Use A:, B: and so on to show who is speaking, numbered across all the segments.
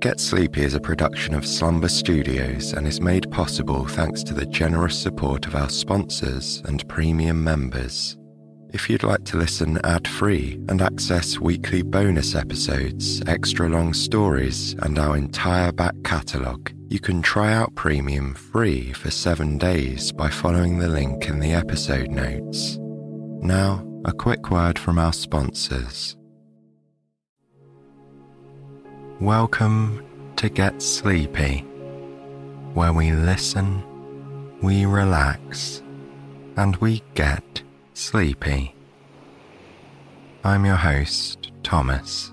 A: Get Sleepy is a production of Slumber Studios and is made possible thanks to the generous support of our sponsors and premium members. If you'd like to listen ad-free and access weekly bonus episodes, extra long stories, and our entire back catalogue, you can try out Premium free for 7 days by following the link in the episode notes. Now, a quick word from our sponsors. Welcome to Get Sleepy, where we listen, we relax, and we get sleepy. I'm your host, Thomas.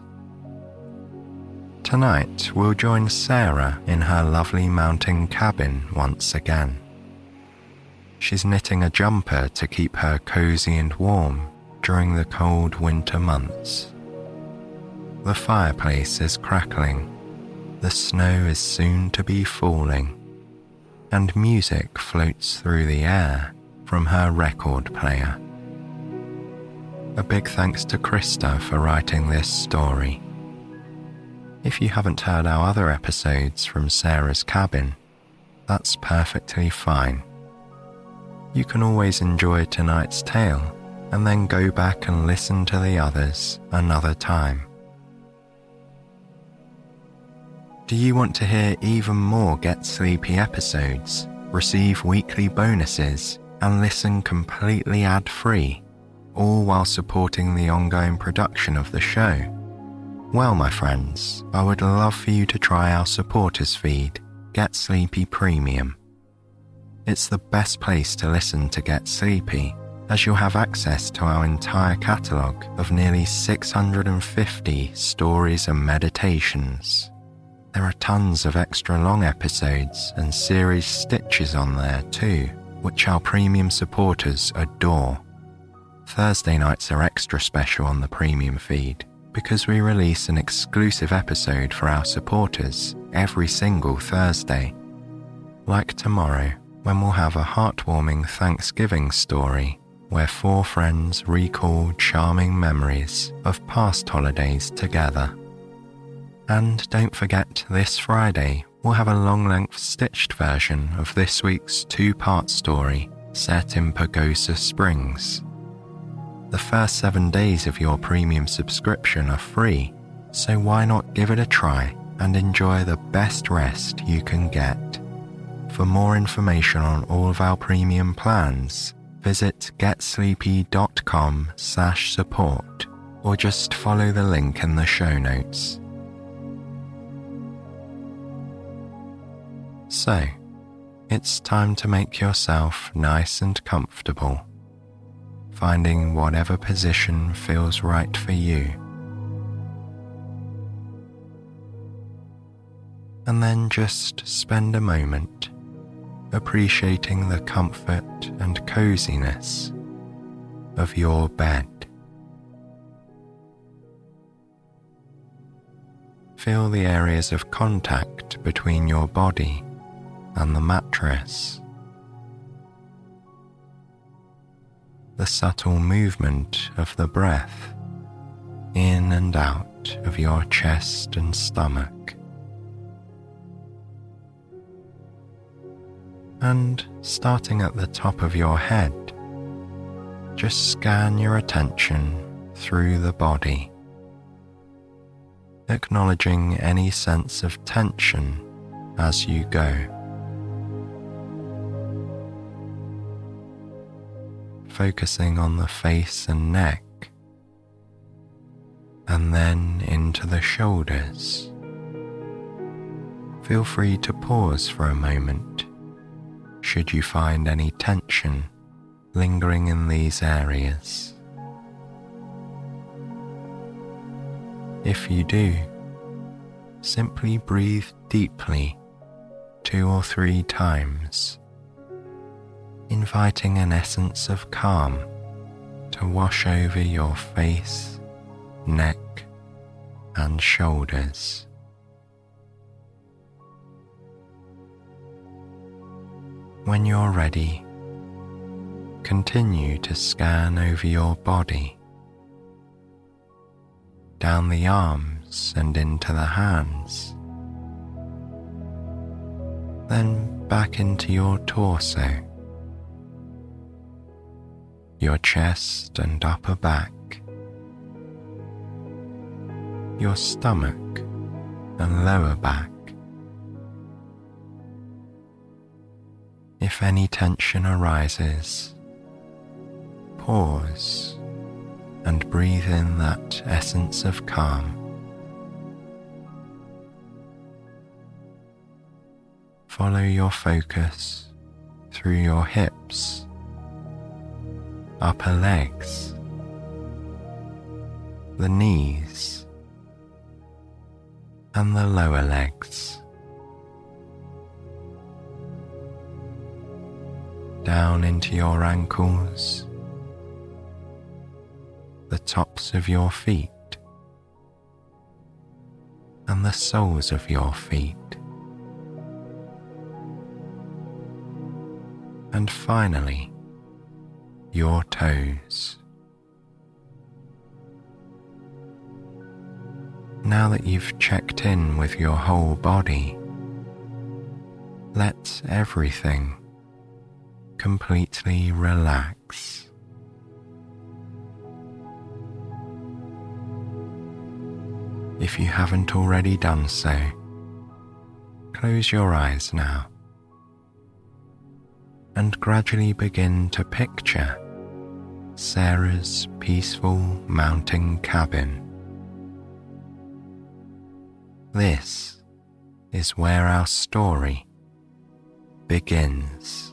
A: Tonight we'll join Sarah in her lovely mountain cabin once again. She's knitting a jumper to keep her cozy and warm during the cold winter months. The fireplace is crackling, the snow is soon to be falling, and music floats through the air from her record player. A big thanks to Krista for writing this story. If you haven't heard our other episodes from Sarah's cabin, that's perfectly fine. You can always enjoy tonight's tale and then go back and listen to the others another time. Do you want to hear even more Get Sleepy episodes, receive weekly bonuses, and listen completely ad-free, all while supporting the ongoing production of the show? Well, my friends, I would love for you to try our supporters feed, Get Sleepy Premium. It's the best place to listen to Get Sleepy, as you'll have access to our entire catalogue of nearly 650 stories and meditations. There are tons of extra long episodes and series stitches on there too, which our premium supporters adore. Thursday nights are extra special on the premium feed because we release an exclusive episode for our supporters every single Thursday. Like tomorrow, when we'll have a heartwarming Thanksgiving story where 4 friends recall charming memories of past holidays together. And don't forget, this Friday, we'll have a long-length stitched version of this week's 2-part story set in Pagosa Springs. The first 7 days of your premium subscription are free, so why not give it a try and enjoy the best rest you can get? For more information on all of our premium plans, visit getsleepy.com/support or just follow the link in the show notes. So, it's time to make yourself nice and comfortable, finding whatever position feels right for you. And then just spend a moment appreciating the comfort and coziness of your bed. Feel the areas of contact between your body and the mattress. The subtle movement of the breath in and out of your chest and stomach. And starting at the top of your head, just scan your attention through the body, acknowledging any sense of tension as you go. Focusing on the face and neck, and then into the shoulders. Feel free to pause for a moment should you find any tension lingering in these areas. If you do, simply breathe deeply 2 or 3 times, inviting an essence of calm to wash over your face, neck, and shoulders. When you're ready, continue to scan over your body, down the arms and into the hands, then back into your torso, your chest and upper back, your stomach and lower back. If any tension arises, pause and breathe in that essence of calm. Follow your focus through your hips, upper legs, the knees, and the lower legs. Down into your ankles, the tops of your feet, and the soles of your feet. And finally, your toes. Now that you've checked in with your whole body, let everything completely relax. If you haven't already done so, close your eyes now and gradually begin to picture Sarah's peaceful mountain cabin. This is where our story begins.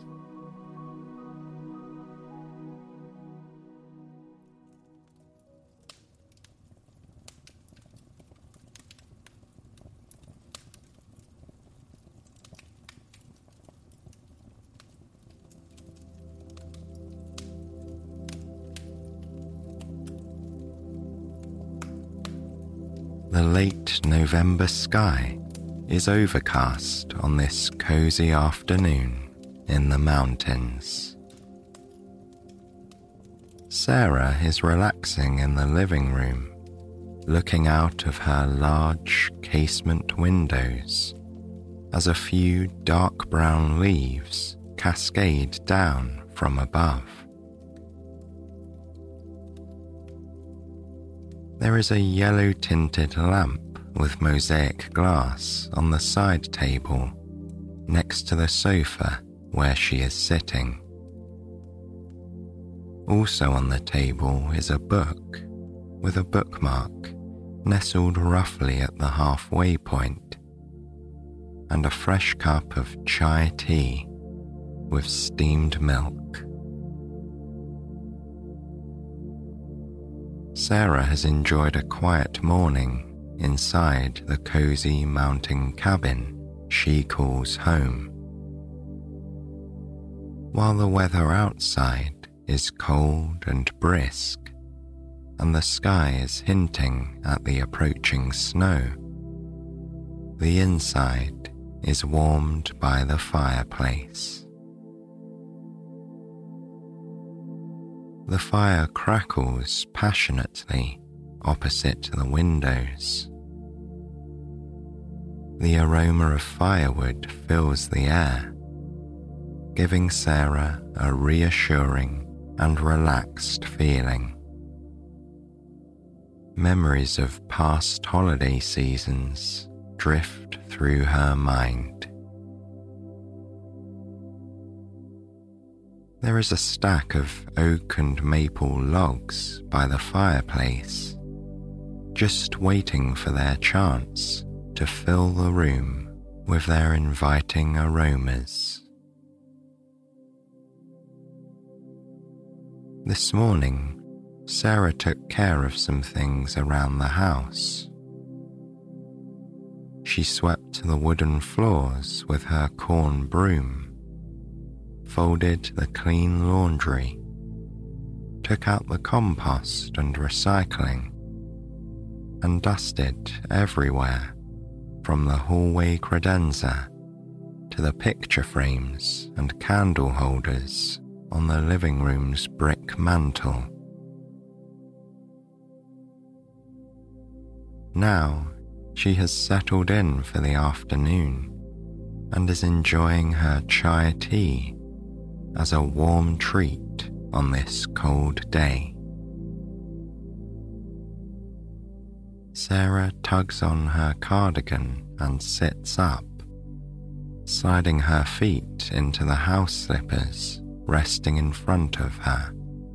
A: The late November sky is overcast on this cozy afternoon in the mountains. Sarah is relaxing in the living room, looking out of her large casement windows as a few dark brown leaves cascade down from above. There is a yellow-tinted lamp with mosaic glass on the side table next to the sofa where she is sitting. Also on the table is a book with a bookmark nestled roughly at the halfway point, and a fresh cup of chai tea with steamed milk. Sarah has enjoyed a quiet morning inside the cozy mountain cabin she calls home. While the weather outside is cold and brisk, and the sky is hinting at the approaching snow, the inside is warmed by the fireplace. The fire crackles passionately opposite the windows. The aroma of firewood fills the air, giving Sarah a reassuring and relaxed feeling. Memories of past holiday seasons drift through her mind. There is a stack of oak and maple logs by the fireplace, just waiting for their chance to fill the room with their inviting aromas. This morning, Sarah took care of some things around the house. She swept the wooden floors with her corn broom, folded the clean laundry, took out the compost and recycling, and dusted everywhere from the hallway credenza to the picture frames and candle holders on the living room's brick mantel. Now she has settled in for the afternoon and is enjoying her chai tea as a warm treat on this cold day. Sarah tugs on her cardigan and sits up, sliding her feet into the house slippers resting in front of her.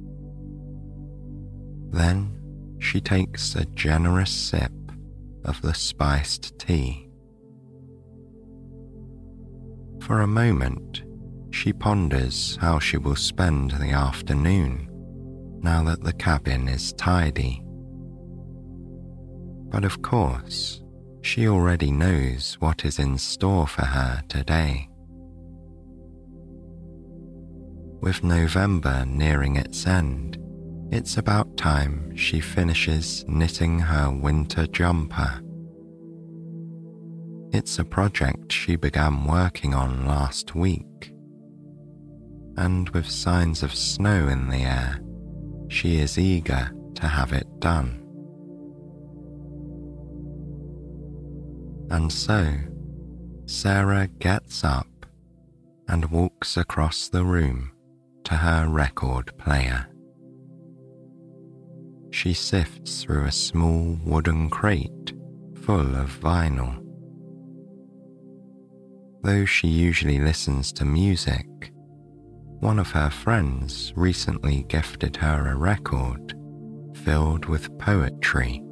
A: Then she takes a generous sip of the spiced tea. For a moment, she ponders how she will spend the afternoon now that the cabin is tidy. But of course, she already knows what is in store for her today. With November nearing its end, it's about time she finishes knitting her winter jumper. It's a project she began working on last week, and with signs of snow in the air, she is eager to have it done. And so, Sarah gets up and walks across the room to her record player. She sifts through a small wooden crate full of vinyl. Though she usually listens to music, one of her friends recently gifted her a record filled with poetry.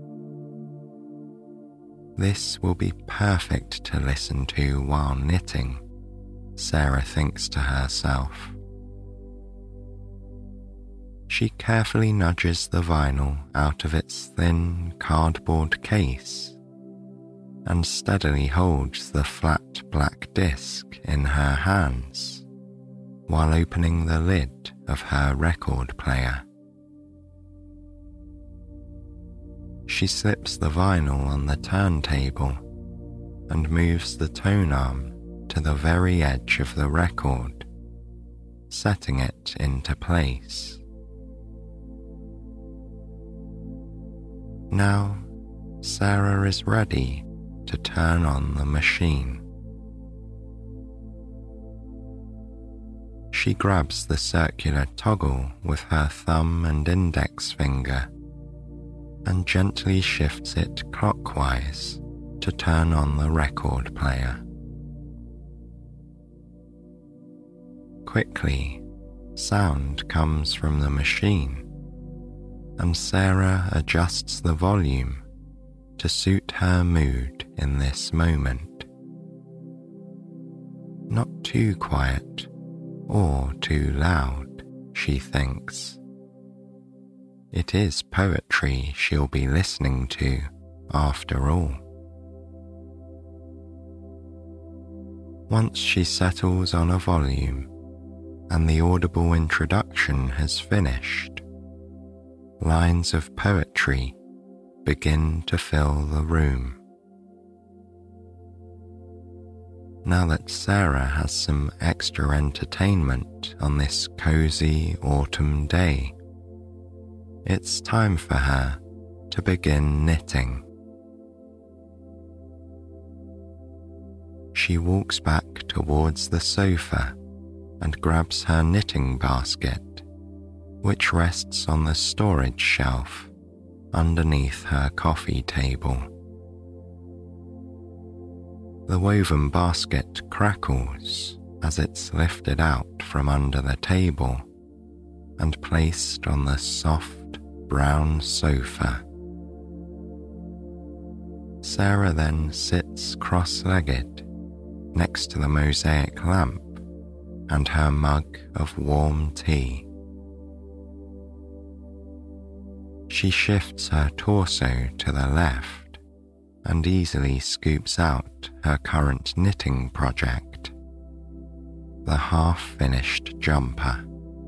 A: This will be perfect to listen to while knitting, Sarah thinks to herself. She carefully nudges the vinyl out of its thin cardboard case and steadily holds the flat black disc in her hands while opening the lid of her record player. She slips the vinyl on the turntable and moves the tone arm to the very edge of the record, setting it into place. Now, Sarah is ready to turn on the machine. She grabs the circular toggle with her thumb and index finger and gently shifts it clockwise to turn on the record player. Quickly, sound comes from the machine, and Sarah adjusts the volume to suit her mood in this moment. Not too quiet or too loud, she thinks. It is poetry she'll be listening to, after all. Once she settles on a volume and the audible introduction has finished, lines of poetry begin to fill the room. Now that Sarah has some extra entertainment on this cozy autumn day, it's time for her to begin knitting. She walks back towards the sofa and grabs her knitting basket, which rests on the storage shelf underneath her coffee table. The woven basket crackles as it's lifted out from under the table and placed on the soft brown sofa. Sarah then sits cross-legged next to the mosaic lamp and her mug of warm tea. She shifts her torso to the left and easily scoops out her current knitting project, the half-finished jumper.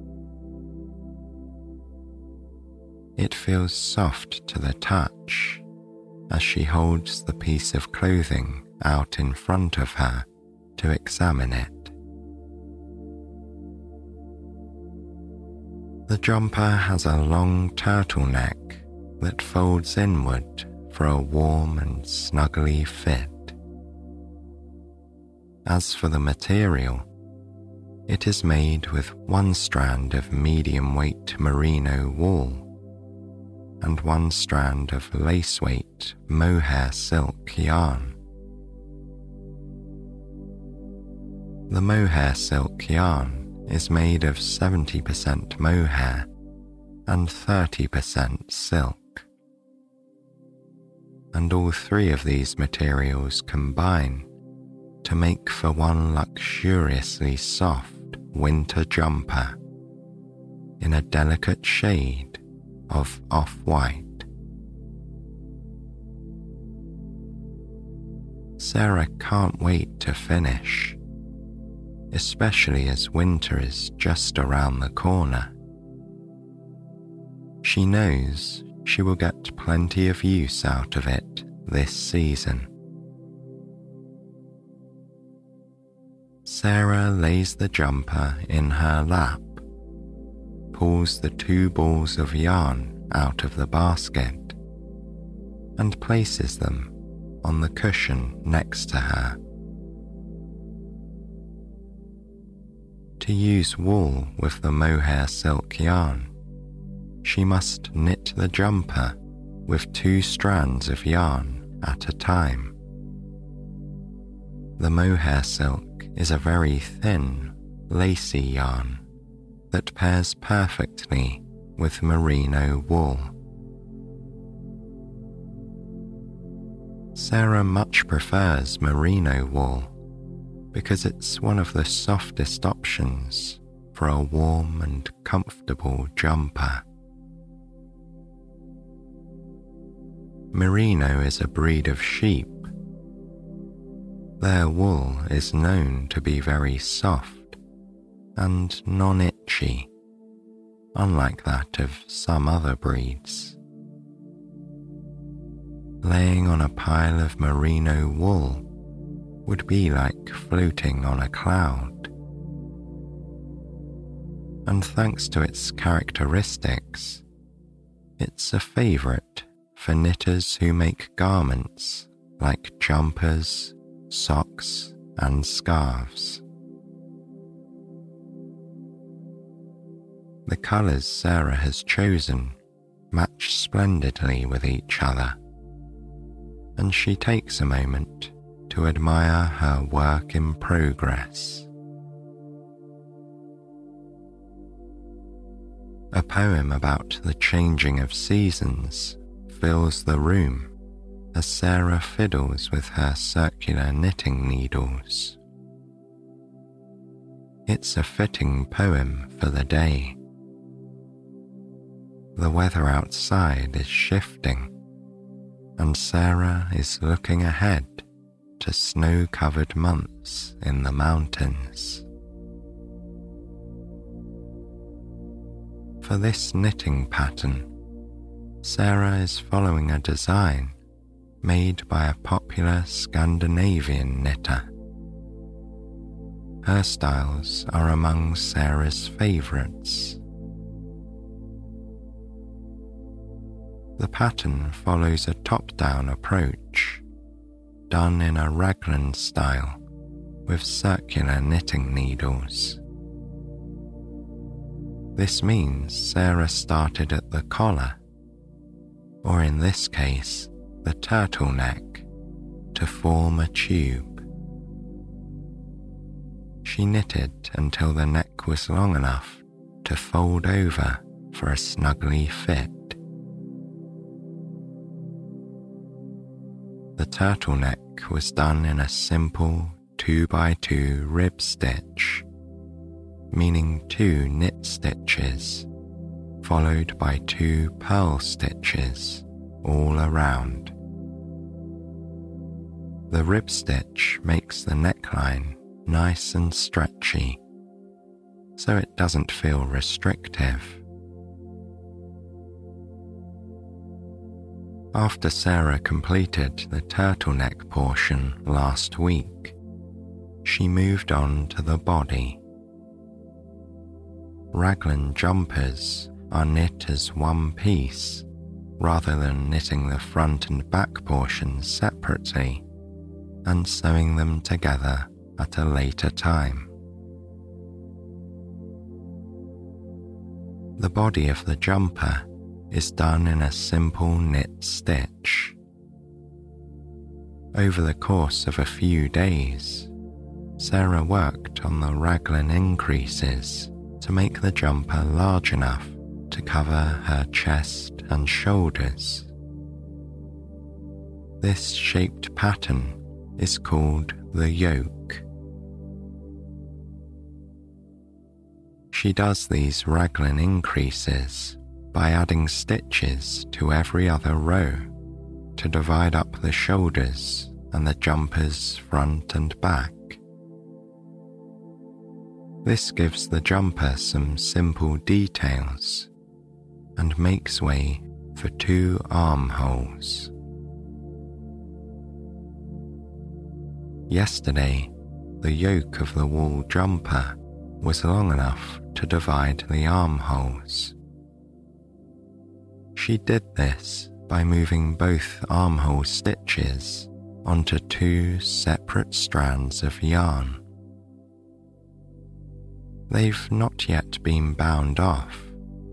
A: It feels soft to the touch as she holds the piece of clothing out in front of her to examine it. The jumper has a long turtleneck that folds inward for a warm and snuggly fit. As for the material, it is made with 1 strand of medium-weight merino wool and 1 strand of lace-weight mohair silk yarn. The mohair silk yarn is made of 70% mohair and 30% silk, and all 3 of these materials combine to make for one luxuriously soft winter jumper in a delicate shade of off-white. Sarah can't wait to finish, especially as winter is just around the corner. She knows she will get plenty of use out of it this season. Sarah lays the jumper in her lap, pulls the 2 balls of yarn out of the basket, and places them on the cushion next to her. To use wool with the mohair silk yarn, she must knit the jumper with 2 strands of yarn at a time. The mohair silk is a very thin, lacy yarn that pairs perfectly with merino wool. Sarah much prefers merino wool because it's one of the softest options for a warm and comfortable jumper. Merino is a breed of sheep. Their wool is known to be very soft and non-itchy, unlike that of some other breeds. Laying on a pile of merino wool would be like floating on a cloud. And thanks to its characteristics, it's a favorite for knitters who make garments like jumpers, socks, and scarves. The colours Sarah has chosen match splendidly with each other, and she takes a moment to admire her work in progress. A poem about the changing of seasons fills the room as Sarah fiddles with her circular knitting needles. It's a fitting poem for the day. The weather outside is shifting, and Sarah is looking ahead to snow-covered months in the mountains. For this knitting pattern, Sarah is following a design made by a popular Scandinavian knitter. Her styles are among Sarah's favourites. The pattern follows a top-down approach, done in a raglan style with circular knitting needles. This means Sarah started at the collar, or in this case, the turtleneck, to form a tube. She knitted until the neck was long enough to fold over for a snugly fit. The turtleneck was done in a simple 2x2 rib stitch, meaning 2 knit stitches, followed by 2 purl stitches all around. The rib stitch makes the neckline nice and stretchy, so it doesn't feel restrictive. After Sarah completed the turtleneck portion last week, she moved on to the body. Raglan jumpers are knit as one piece rather than knitting the front and back portions separately and sewing them together at a later time. The body of the jumper is done in a simple knit stitch. Over the course of a few days, Sarah worked on the raglan increases to make the jumper large enough to cover her chest and shoulders. This shaped pattern is called the yoke. She does these raglan increases by adding stitches to every other row to divide up the shoulders and the jumper's front and back. This gives the jumper some simple details and makes way for 2 armholes. Yesterday, the yoke of the wool jumper was long enough to divide the armholes. She did this by moving both armhole stitches onto 2 separate strands of yarn. They've not yet been bound off.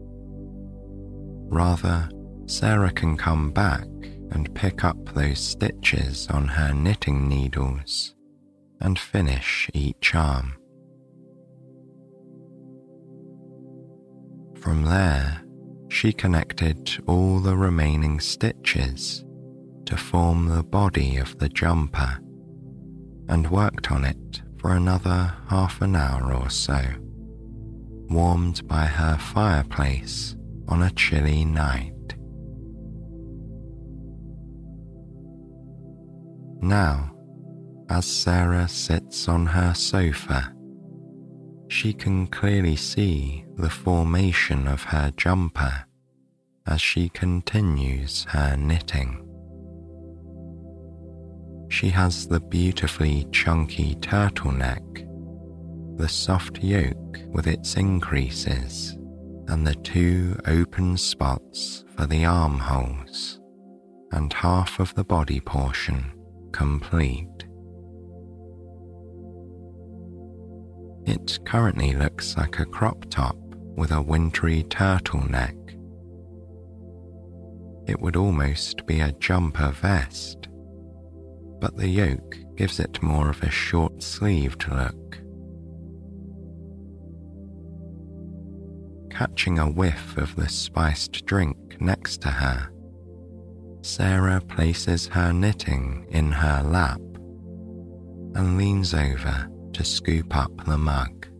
A: Rather, Sarah can come back and pick up those stitches on her knitting needles and finish each arm. From there, she connected all the remaining stitches to form the body of the jumper and worked on it for another half an hour or so, warmed by her fireplace on a chilly night. Now, as Sarah sits on her sofa, she can clearly see the formation of her jumper as she continues her knitting. She has the beautifully chunky turtleneck, the soft yoke with its increases, and the 2 open spots for the armholes, and half of the body portion complete. It currently looks like a crop top with a wintry turtleneck. It would almost be a jumper vest, but the yoke gives it more of a short-sleeved look. Catching a whiff of the spiced drink next to her, Sarah places her knitting in her lap and leans over to scoop up the mug.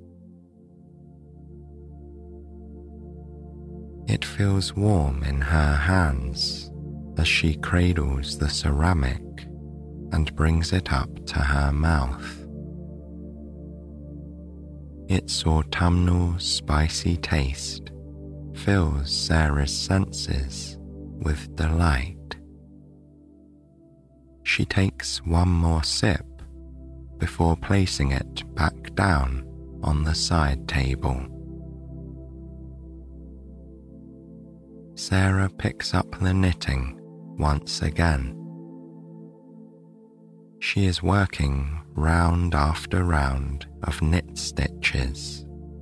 A: It feels warm in her hands as she cradles the ceramic and brings it up to her mouth. Its autumnal spicy taste fills Sarah's senses with delight. She takes one more sip before placing it back down on the side table. Sarah picks up the knitting once again. She is working round after round of knit stitches.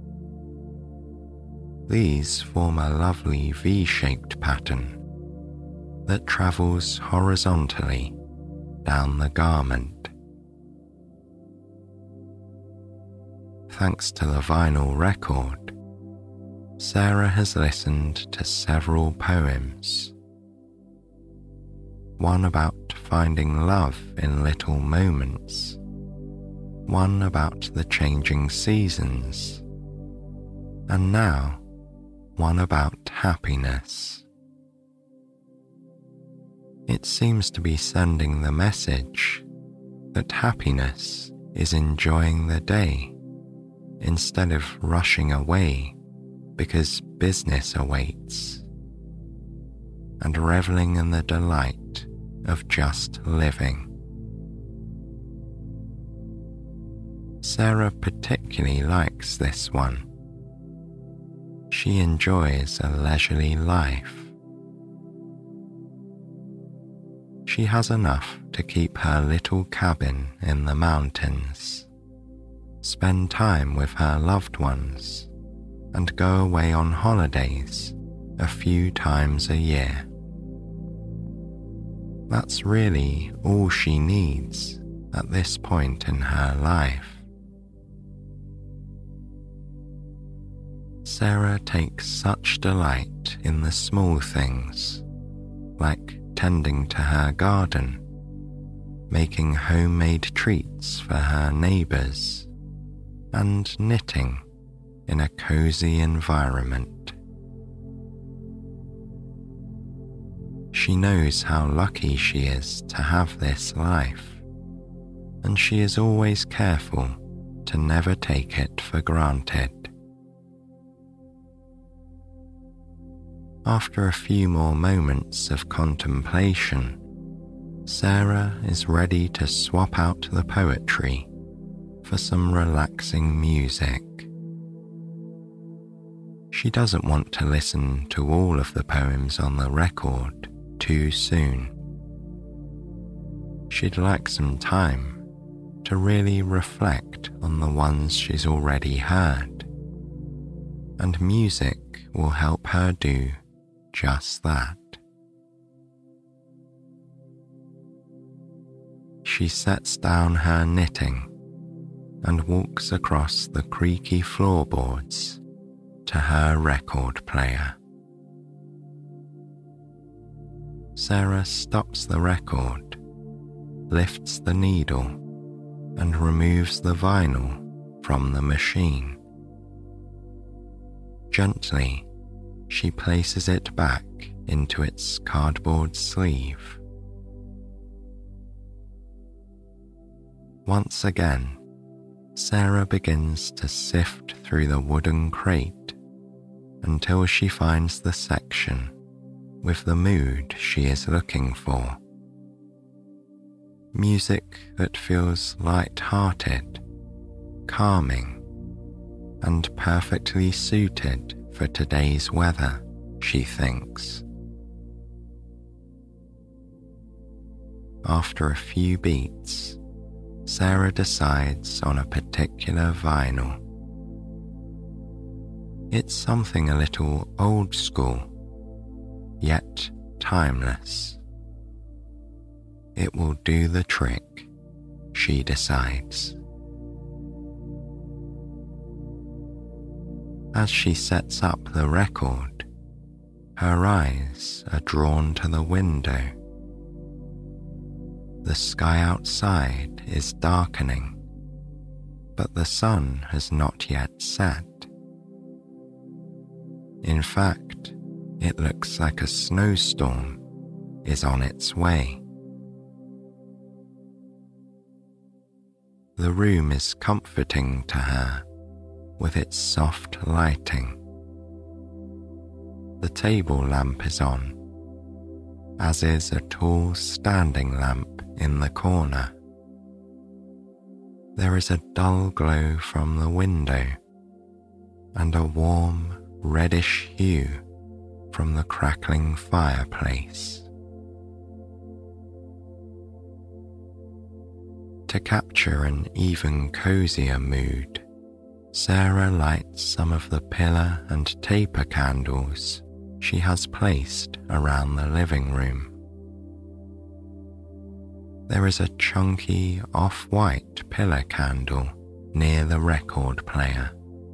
A: These form a lovely V-shaped pattern that travels horizontally down the garment. Thanks to the vinyl record, Sarah has listened to several poems. One about finding love in little moments, one about the changing seasons, and now one about happiness. It seems to be sending the message that happiness is enjoying the day instead of rushing away because business awaits, and reveling in the delight of just living. Sarah particularly likes this one. She enjoys a leisurely life. She has enough to keep her little cabin in the mountains spend time with her loved ones, and go away on holidays a few times a year. That's really all she needs at this point in her life. Sarah takes such delight in the small things, like tending to her garden, making homemade treats for her neighbours, and knitting in a cozy environment. She knows how lucky she is to have this life, and she is always careful to never take it for granted. After a few more moments of contemplation, Sarah is ready to swap out the poetry for some relaxing music. She doesn't want to listen to all of the poems on the record too soon. She'd like some time to really reflect on the ones she's already heard, and music will help her do just that. She sets down her knitting and walks across the creaky floorboards to her record player. Sarah stops the record, lifts the needle, and removes the vinyl from the machine. Gently, she places it back into its cardboard sleeve. Once again, Sarah begins to sift through the wooden crate until she finds the section with the mood she is looking for. Music that feels light-hearted, calming, and perfectly suited for today's weather, she thinks. After a few beats, Sarah decides on a particular vinyl. It's something a little old school, yet timeless. It will do the trick, she decides. As she sets up the record, her eyes are drawn to the window. The sky outside is darkening, but the sun has not yet set. In fact, it looks like a snowstorm is on its way. The room is comforting to her with its soft lighting. The table lamp is on, as is a tall standing lamp in the corner. There is a dull glow from the window and a warm reddish hue from the crackling fireplace. To capture an even cozier mood, Sarah lights some of the pillar and taper candles she has placed around the living room. There is a chunky off-white pillar candle near the record player.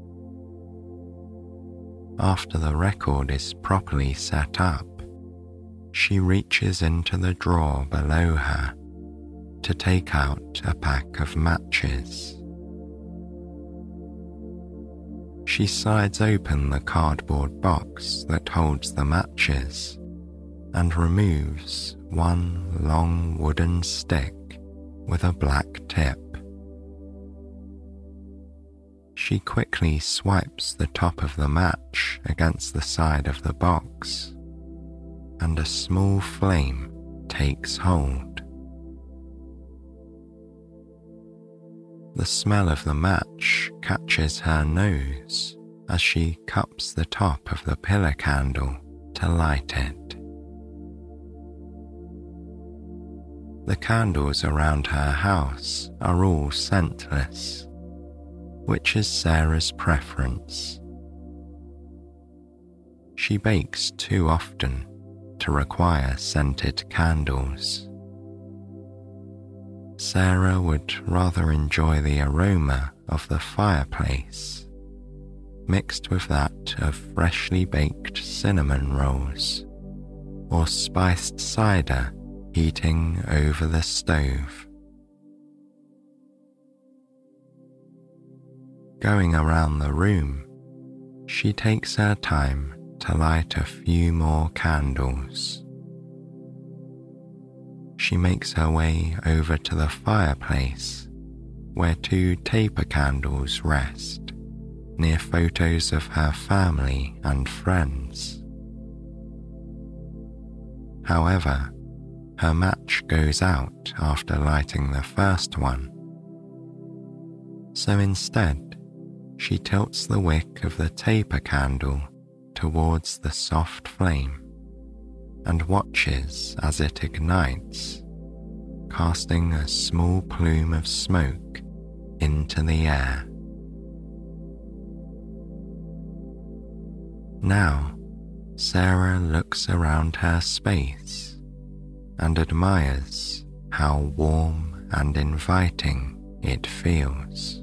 A: After the record is properly set up, she reaches into the drawer below her to take out a pack of matches. She slides open the cardboard box that holds the matches and removes one long wooden stick with a black tip. She quickly swipes the top of the match against the side of the box, and a small flame takes hold. The smell of the match catches her nose as she cups the top of the pillar candle to light it. The candles around her house are all scentless, which is Sarah's preference. She bakes too often to require scented candles. Sarah would rather enjoy the aroma of the fireplace, mixed with that of freshly baked cinnamon rolls or spiced cider heating over the stove. Going around the room, she takes her time to light a few more candles. She makes her way over to the fireplace where 2 taper candles rest near photos of her family and friends. However, her match goes out after lighting the first one. So instead, she tilts the wick of the taper candle towards the soft flame and watches as it ignites, casting a small plume of smoke into the air. Now, Sarah looks around her space and admires how warm and inviting it feels.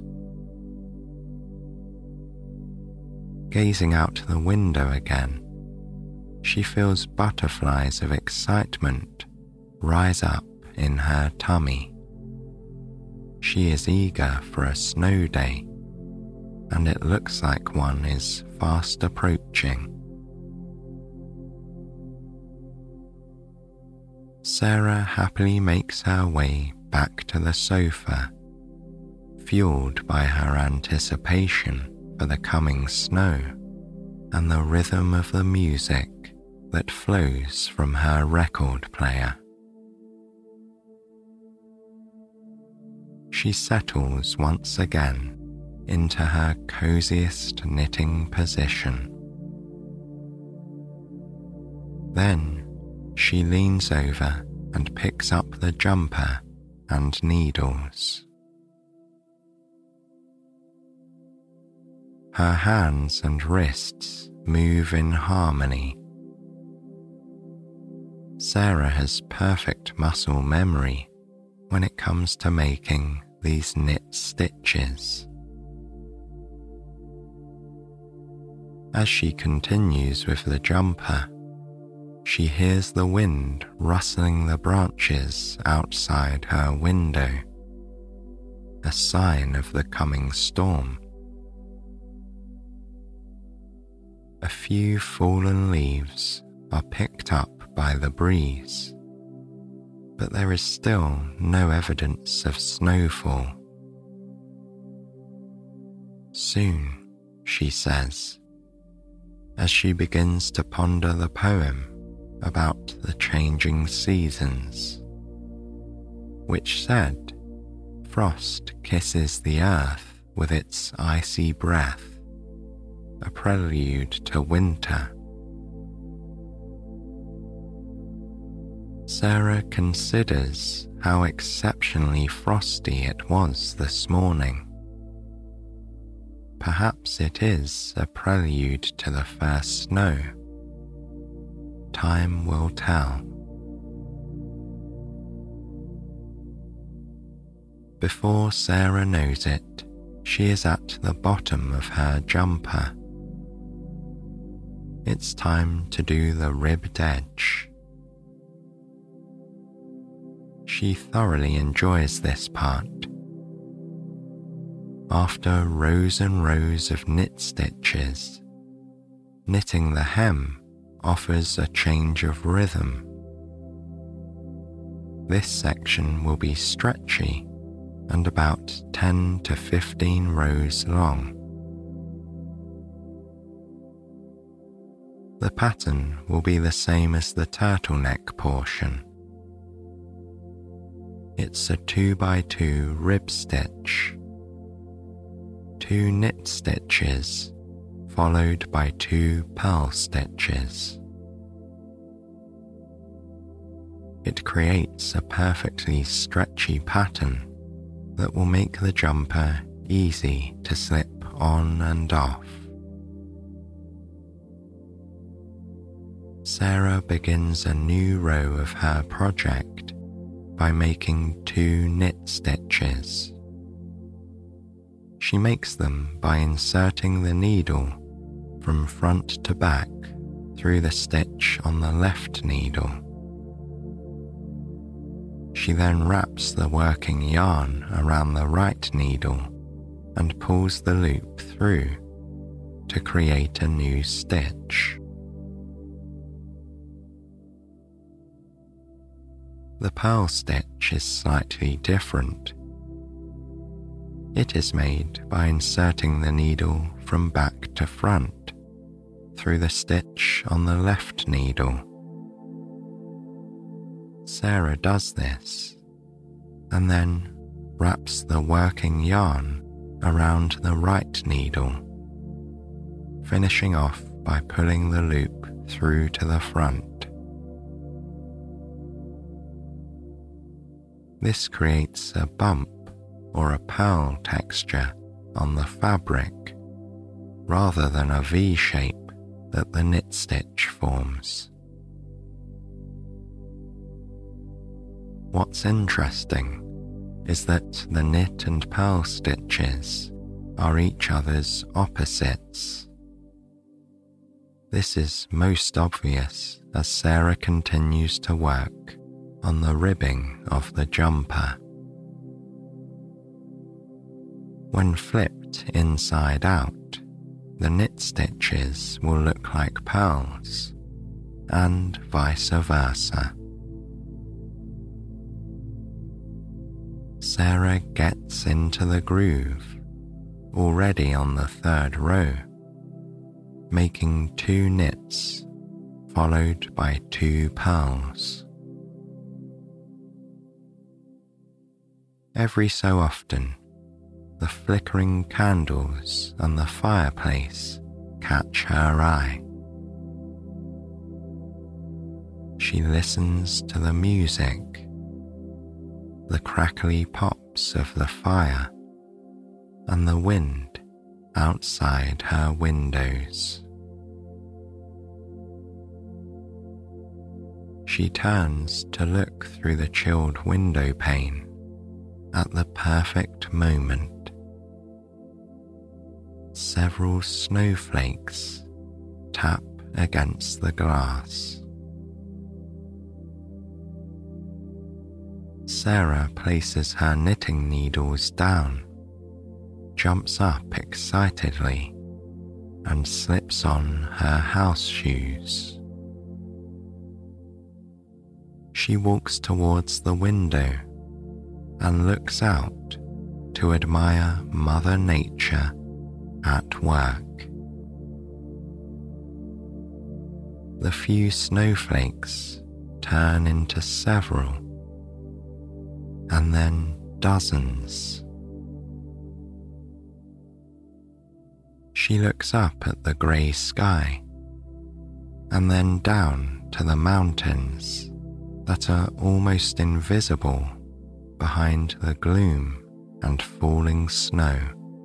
A: Gazing out the window again, she feels butterflies of excitement rise up in her tummy. She is eager for a snow day, and it looks like one is fast approaching. Sarah happily makes her way back to the sofa, fueled by her anticipation for the coming snow and the rhythm of the music that flows from her record player. She settles once again into her coziest knitting position. Then she leans over and picks up the jumper and needles. Her hands and wrists move in harmony. Sarah has perfect muscle memory when it comes to making these knit stitches. As she continues with the jumper, she hears the wind rustling the branches outside her window, a sign of the coming storm. A few fallen leaves are picked up by the breeze, but there is still no evidence of snowfall. Soon, she says, as she begins to ponder the poem about the changing seasons, which said, "Frost kisses the earth with its icy breath, a prelude to winter." Sarah considers how exceptionally frosty it was this morning. Perhaps it is a prelude to the first snow. Time will tell. Before Sarah knows it, she is at the bottom of her jumper. It's time to do the ribbed edge. She thoroughly enjoys this part. After rows and rows of knit stitches, knitting the hem offers a change of rhythm. This section will be stretchy and about 10 to 15 rows long. The pattern will be the same as the turtleneck portion. It's a 2x2 rib stitch, 2 knit stitches followed by 2 purl stitches. It creates a perfectly stretchy pattern that will make the jumper easy to slip on and off. Sarah begins a new row of her project by making 2 knit stitches. She makes them by inserting the needle from front to back through the stitch on the left needle. She then wraps the working yarn around the right needle and pulls the loop through to create a new stitch. The purl stitch is slightly different. It is made by inserting the needle from back to front through the stitch on the left needle. Sarah does this and then wraps the working yarn around the right needle, finishing off by pulling the loop through to the front. This creates a bump or a purl texture on the fabric rather than a V shape that the knit stitch forms. What's interesting is that the knit and purl stitches are each other's opposites. This is most obvious as Sarah continues to work on the ribbing of the jumper. When flipped inside out, the knit stitches will look like purls, and vice versa. Sarah gets into the groove, already on the 3rd row, making 2 knits followed by 2 purls. Every so often, the flickering candles on the fireplace catch her eye. She listens to the music, the crackly pops of the fire, and the wind outside her windows. She turns to look through the chilled window pane at the perfect moment. Several snowflakes tap against the glass. Sarah places her knitting needles down, jumps up excitedly, and slips on her house shoes. She walks towards the window and looks out to admire Mother Nature at work. The few snowflakes turn into several, and then dozens. She looks up at the grey sky, and then down to the mountains that are almost invisible behind the gloom and falling snow.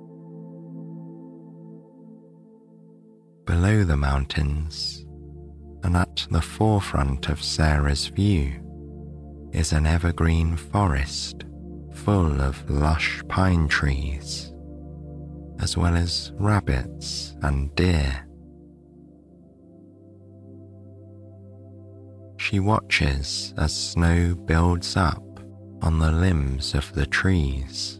A: Below the mountains, and at the forefront of Sarah's view, is an evergreen forest full of lush pine trees, as well as rabbits and deer. She watches as snow builds up on the limbs of the trees.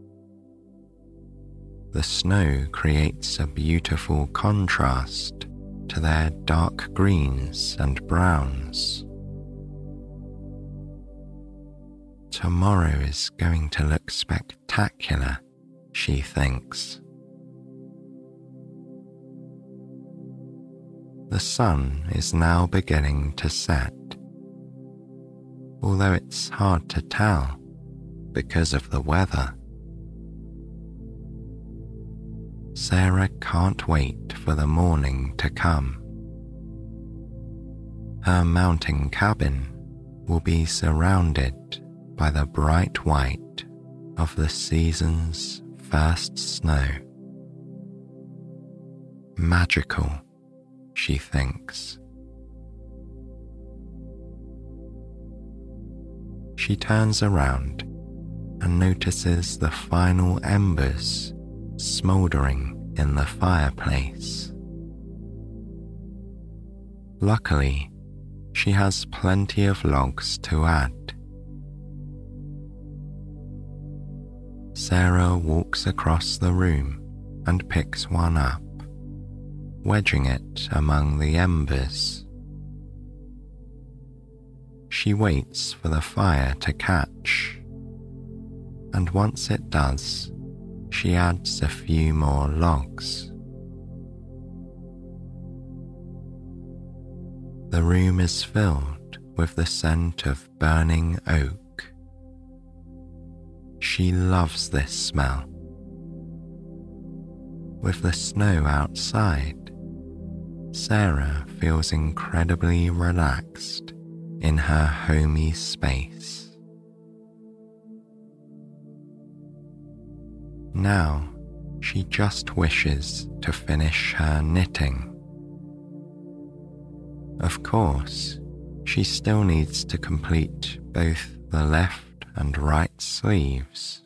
A: The snow creates a beautiful contrast to their dark greens and browns. Tomorrow is going to look spectacular, she thinks. The sun is now beginning to set, although it's hard to tell because of the weather. Sarah can't wait for the morning to come. Her mountain cabin will be surrounded by the bright white of the season's first snow. Magical, she thinks. She turns around and notices the final embers smouldering in the fireplace. Luckily, she has plenty of logs to add. Sarah walks across the room and picks one up, wedging it among the embers. She waits for the fire to catch, and once it does, she adds a few more logs. The room is filled with the scent of burning oak. She loves this smell. With the snow outside, Sarah feels incredibly relaxed in her homey space. Now, she just wishes to finish her knitting. Of course, she still needs to complete both the left and right sleeves.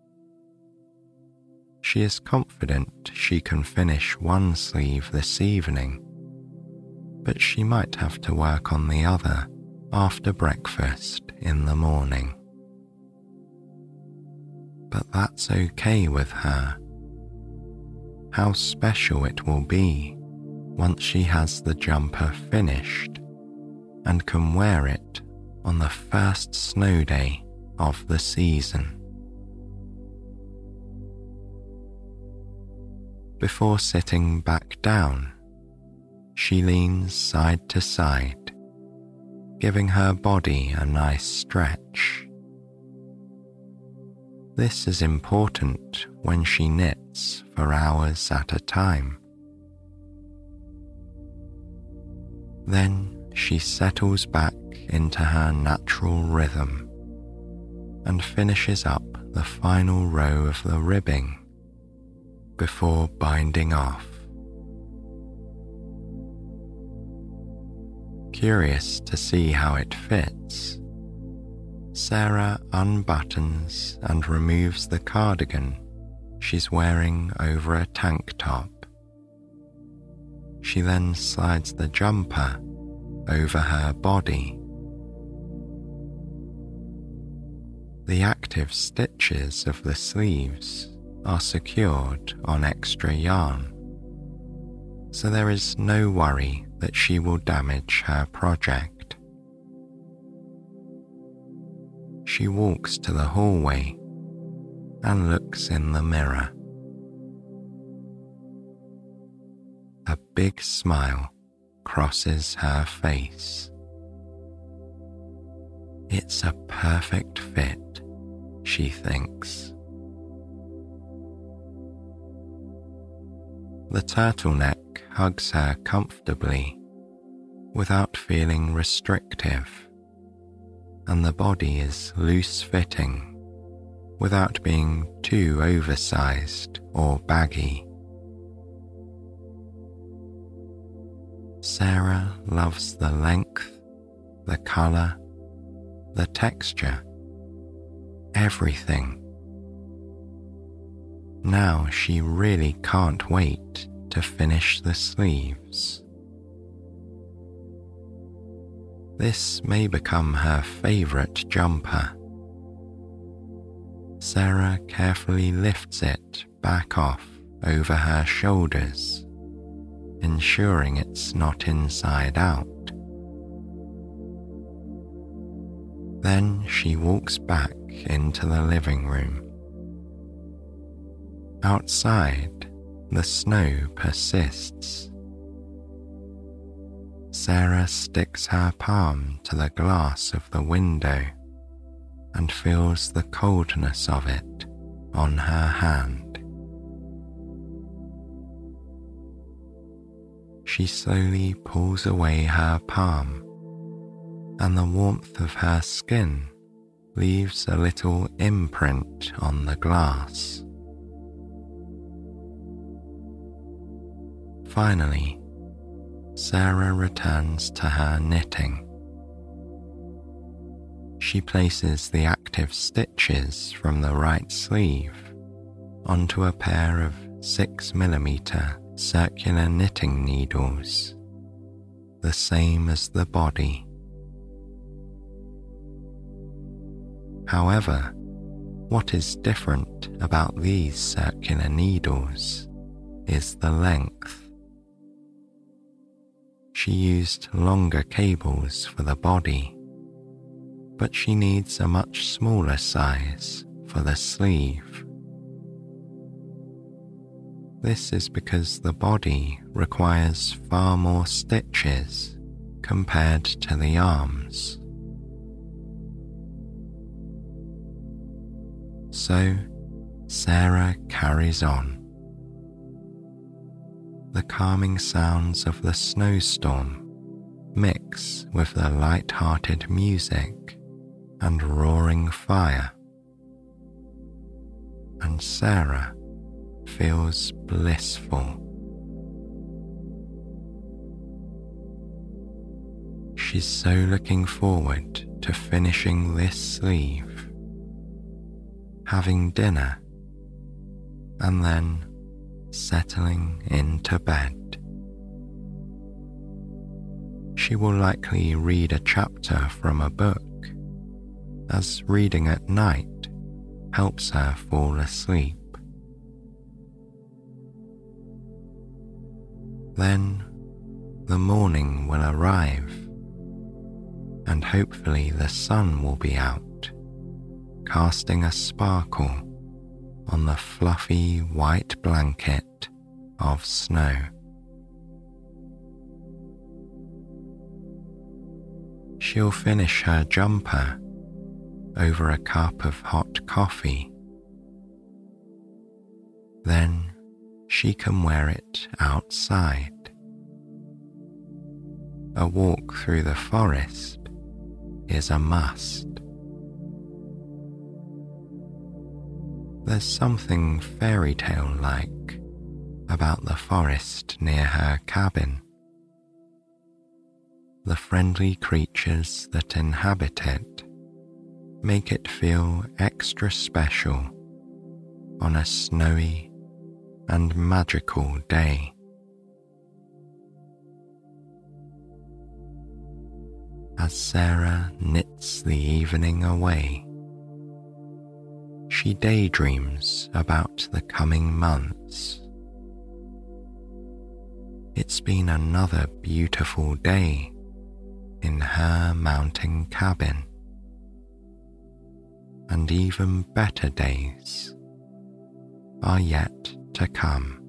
A: She is confident she can finish one sleeve this evening, but she might have to work on the other after breakfast in the morning. But that's okay with her. How special it will be once she has the jumper finished and can wear it on the first snow day of the season. Before sitting back down, she leans side to side, giving her body a nice stretch. This is important when she knits for hours at a time. Then she settles back into her natural rhythm and finishes up the final row of the ribbing before binding off. Curious to see how it fits, Sarah unbuttons and removes the cardigan she's wearing over a tank top. She then slides the jumper over her body. The active stitches of the sleeves are secured on extra yarn, so there is no worry that she will damage her project. She walks to the hallway and looks in the mirror. A big smile crosses her face. It's a perfect fit, she thinks. The turtleneck hugs her comfortably without feeling restrictive, and the body is loose-fitting without being too oversized or baggy. Sarah loves the length, the color, the texture, everything. Now she really can't wait to finish the sleeves. This may become her favorite jumper. Sarah carefully lifts it back off over her shoulders, ensuring it's not inside out. Then she walks back into the living room. Outside, the snow persists. Sarah sticks her palm to the glass of the window and feels the coldness of it on her hand. She slowly pulls away her palm, and the warmth of her skin leaves a little imprint on the glass. Finally, Sarah returns to her knitting. She places the active stitches from the right sleeve onto a pair of 6mm circular knitting needles, the same as the body. However, what is different about these circular needles is the length. She used longer cables for the body, but she needs a much smaller size for the sleeve. This is because the body requires far more stitches compared to the arms. So, Sarah carries on. The calming sounds of the snowstorm mix with the light-hearted music and roaring fire, and Sarah feels blissful. She's so looking forward to finishing this sleeve, having dinner, and then settling into bed. She will likely read a chapter from a book, as reading at night helps her fall asleep. Then the morning will arrive, and hopefully the sun will be out, casting a sparkle on the fluffy white blanket of snow. She'll finish her jumper over a cup of hot coffee. Then she can wear it outside. A walk through the forest is a must. There's something fairy tale-like about the forest near her cabin. The friendly creatures that inhabit it make it feel extra special on a snowy and magical day. As Sarah knits the evening away, she daydreams about the coming months. It's been another beautiful day in her mountain cabin, and even better days are yet to come.